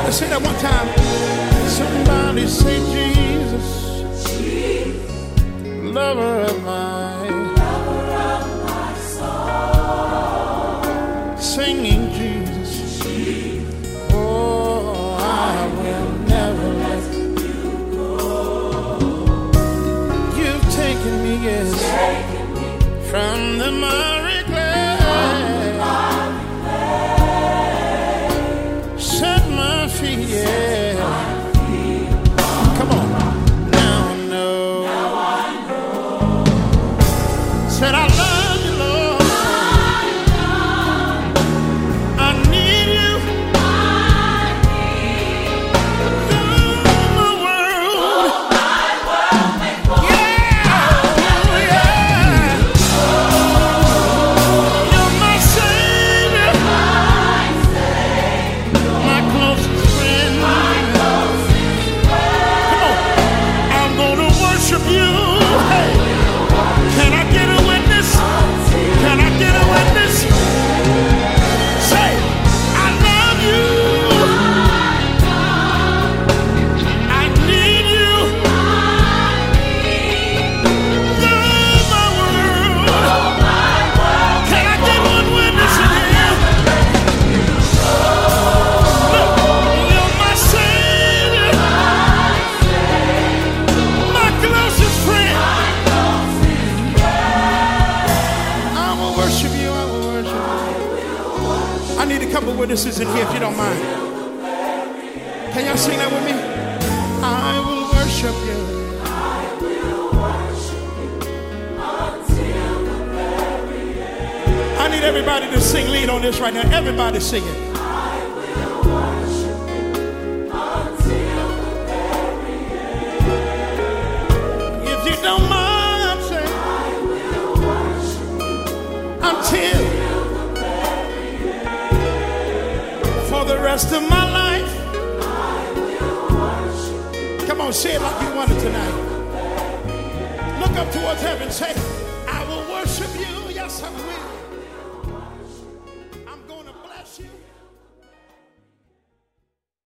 Let's say that one time. Somebody say Jesus, lover of my soul. Singing Jesus, oh, I will never let you go. You've taken me, yes, from the miry clay, set my feet, yeah. Come on, now I know. Said I love you, Lord. I need you. Through my world. Yeah, yeah. You're my Savior, my closest friend. Come on, I'm gonna worship you. Hey, can I get a witness? Can I get a witness? Say, I love you. I need you. You're my world. Can I get one witness in here? Look, you're my Savior, my closest friend. I will worship you. I will worship you. I need a couple witnesses in here if you don't mind. Can y'all sing that with me? I will worship you. I need everybody to sing lead on this right now. Everybody sing it. If you don't mind, say until for the rest of my life. Come on, say it like you want it tonight. Look up towards heaven, say, I will worship you. Yes, I will.